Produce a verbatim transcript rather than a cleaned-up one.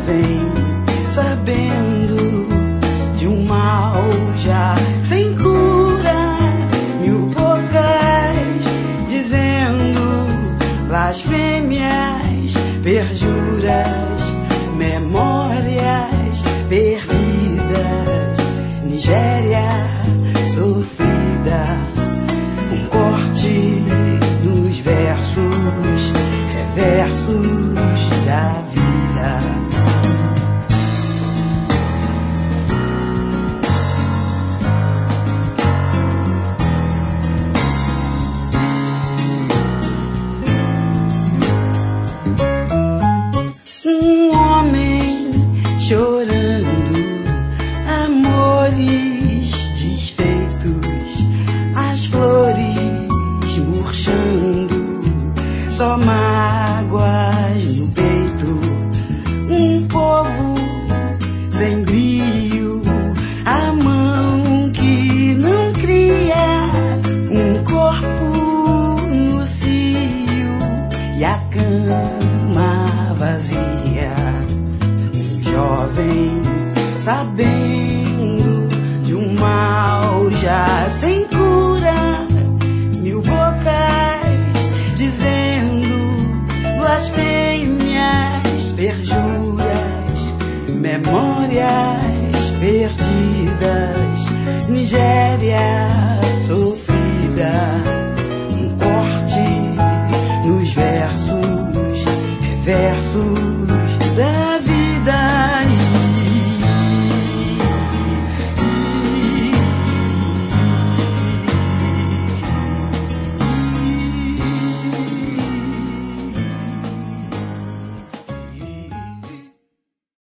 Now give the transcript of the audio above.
jovem, sabendo de um mal já sem cura, mil bocas dizendo blasfêmias, perjuras, memórias perdidas, Nigéria sofrida, um corte nos versos, reversos da vida. Um homem chorando, amores desfeitos, as flores murchando, só mágoas no peito. Um povo sem brio, a mão que não cria, um corpo no cio e a cama vazia. Um jovem sabendo de um mal já sem cura, mil bocas dizendo blasfêmias, perjuras, memórias perdidas, Nigéria sofrida.